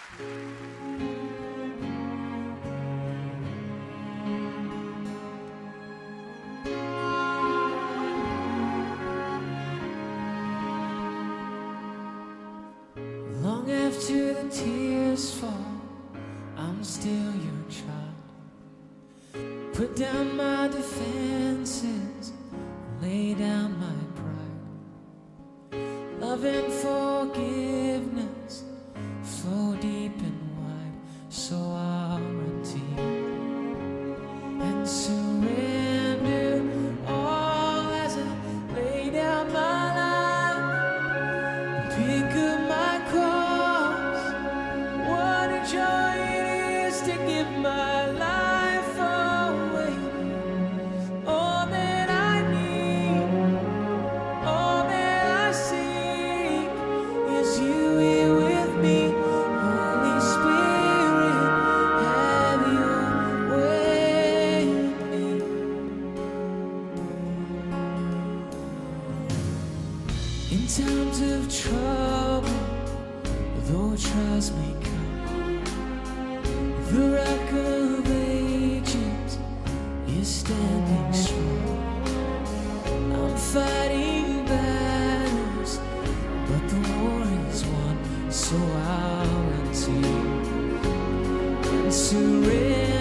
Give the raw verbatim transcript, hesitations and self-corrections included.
Long after the tears fall, I'm still your child. Put down my defenses, lay down my pride. Love and forgiveness flow deep and wide, so I'll run to you and surrender all as I lay down my life and pick up my cross. What a joy it is to give my life away. All that I need, all that I seek is you here with me. Holy Spirit, have your way with me. In times of trouble, though trials may come, the Rock of Ages is standing strong. I'm fighting battles, but the war is won, so I'll run to you and surrender